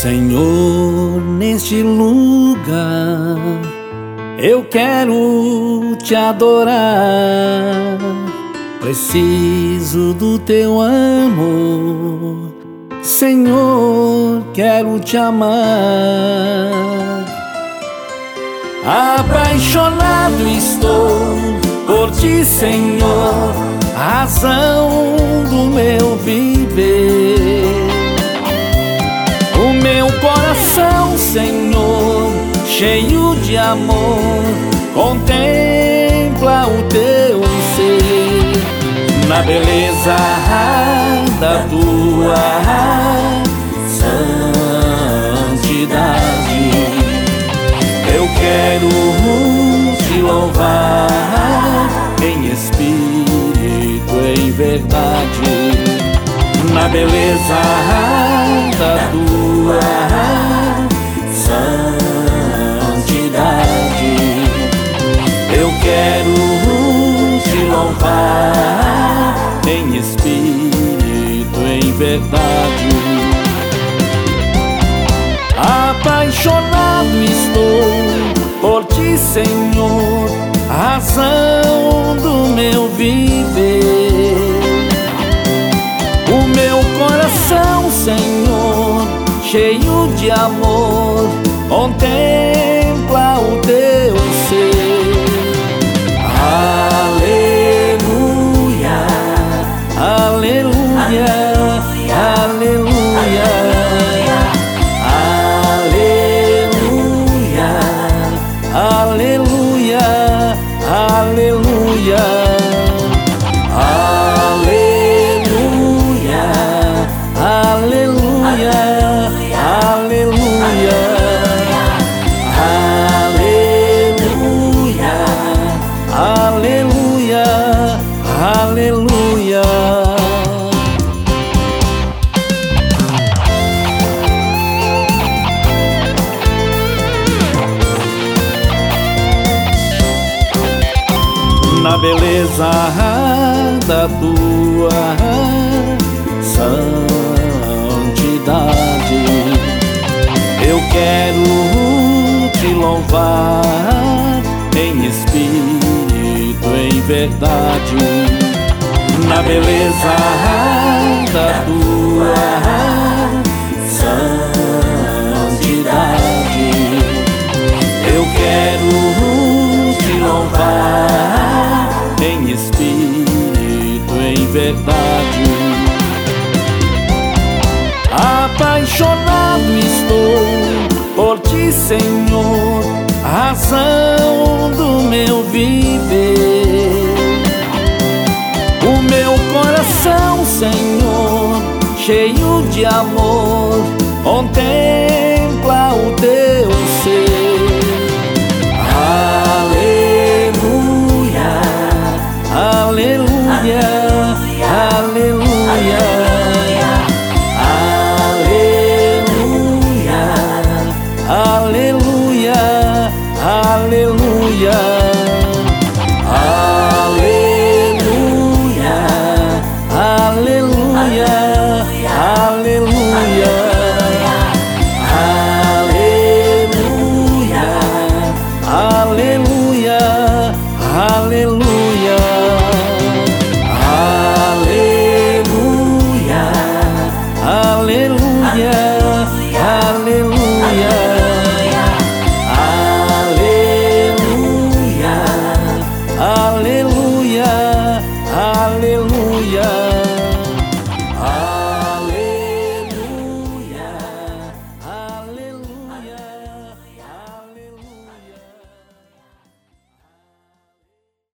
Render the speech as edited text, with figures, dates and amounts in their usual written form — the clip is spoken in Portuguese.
Senhor, neste lugar eu quero te adorar. Preciso do teu amor, Senhor, quero te amar. Apaixonado estou por ti, Senhor, razão do meu viver. O meu coração, Senhor, cheio de amor, contempla o teu ser. Na beleza da tua santidade, eu quero te louvar em espírito e em verdade. Na beleza da tua santidade, eu quero te louvar em espírito e em verdade. Apaixonado estou por ti, Senhor, razão do meu viver. O meu coração, Senhor, cheio de amor, contempla o teu ser. Aleluia, aleluia, aleluia, aleluia, aleluia, aleluia. Aleluia, aleluia, aleluia, aleluia, aleluia. Na beleza da tua santidade, eu quero te louvar em espírito e em verdade. Na beleza da tua santidade, eu quero te louvar em espírito e em verdade. Apaixonado estou por ti, Senhor, razão do meu viver. O meu coração, Senhor, cheio de amor, contempla